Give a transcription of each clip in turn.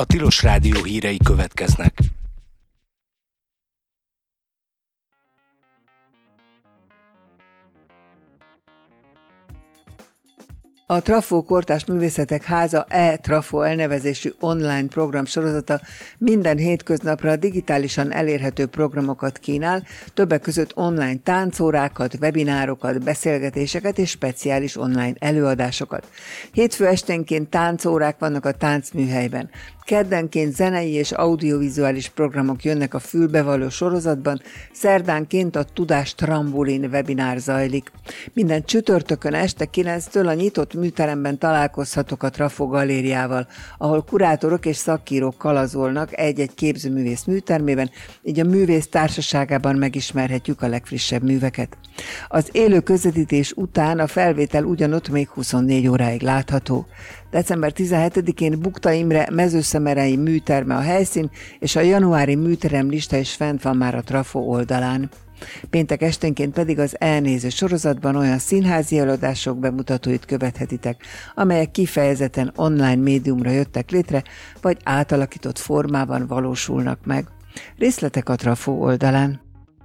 A Tilos Rádió hírei következnek. A Trafó Kortárs Művészetek Háza e-Trafó elnevezésű online program sorozata minden hétköznapra digitálisan elérhető programokat kínál, többek között online táncórákat, webinárokat, beszélgetéseket és speciális online előadásokat. Hétfő esténként táncórák vannak a táncműhelyben. Keddenként zenei és audiovizuális programok jönnek a fülbevaló sorozatban, szerdánként a Tudás Trambulin webinár zajlik. Minden csütörtökön este 9-től a nyitott műteremben találkozhatok a Trafó galériával, ahol kurátorok és szakírók kalazolnak egy-egy képzőművész műtermében, így a művész társaságában megismerhetjük a legfrissebb műveket. Az élő közvetítés után a felvétel ugyanott még 24 óráig látható. December 17-én Bukta Imre mezőszemerei műterme a helyszín, és a januári műterem lista is fent van már a Trafó oldalán. Péntek esténként pedig az elnéző sorozatban olyan színházi előadások bemutatóit követhetitek, amelyek kifejezetten online médiumra jöttek létre, vagy átalakított formában valósulnak meg. Részletek a Trafó oldalán.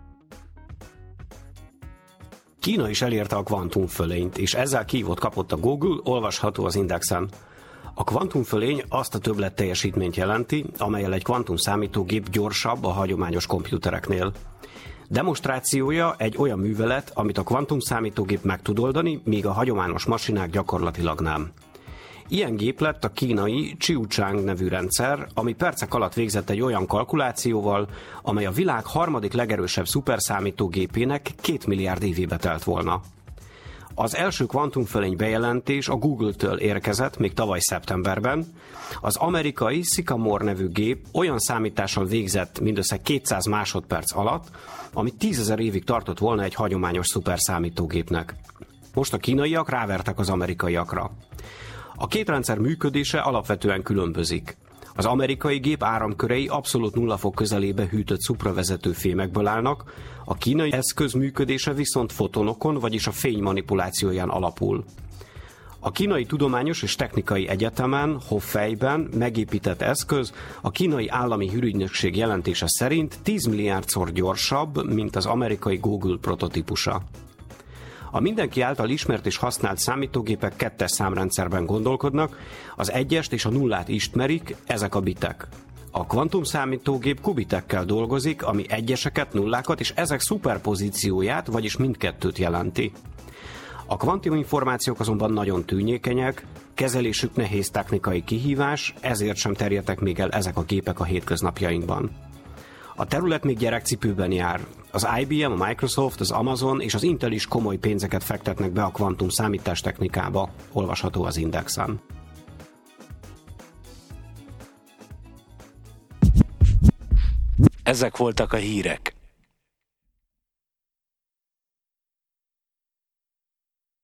Kína is elérte a kvantumfölényt, és ezzel kihívót kapott a Google, olvasható az Indexen. A kvantumfölény azt a többlet teljesítményt jelenti, amellyel egy kvantumszámítógép gyorsabb a hagyományos komputereknél. Demonstrációja egy olyan művelet, amit a kvantumszámítógép meg tud oldani, míg a hagyományos masinák gyakorlatilag nem. Ilyen gép lett a kínai Qiuchang nevű rendszer, ami percek alatt végzett egy olyan kalkulációval, amely a világ harmadik legerősebb szuperszámítógépének 2 milliárd évébe telt volna. Az első kvantumfölény bejelentés a Google-től érkezett még tavaly szeptemberben. Az amerikai Sycamore nevű gép olyan számítással végzett mindössze 200 másodperc alatt, ami 10 000 évig tartott volna egy hagyományos szuperszámítógépnek. Most a kínaiak rávertek az amerikaiakra. A két rendszer működése alapvetően különbözik. Az amerikai gép áramkörei abszolút 0 fok közelébe hűtött szupravezető fémekből állnak, a kínai eszköz működése viszont fotonokon, vagyis a fény manipulációján alapul. A Kínai Tudományos és Technikai Egyetemen, Hofeiben megépített eszköz a kínai állami hírügynökség jelentése szerint 10 milliárdszor gyorsabb, mint az amerikai Google prototípusa. A mindenki által ismert és használt számítógépek kettes számrendszerben gondolkodnak, az egyest és a nullát ismerik, ezek a bitek. A kvantumszámítógép kubitekkel dolgozik, ami egyeseket, nullákat és ezek szuperpozícióját, vagyis mindkettőt jelenti. A kvantuminformációk azonban nagyon tűnyékenyek, kezelésük nehéz technikai kihívás, ezért sem terjedtek még el ezek a gépek a hétköznapjainkban. A terület még gyerekcipőben jár. Az IBM, a Microsoft, az Amazon és az Intel is komoly pénzeket fektetnek be a kvantum számítástechnikába, olvasható az Indexen. Ezek voltak a hírek.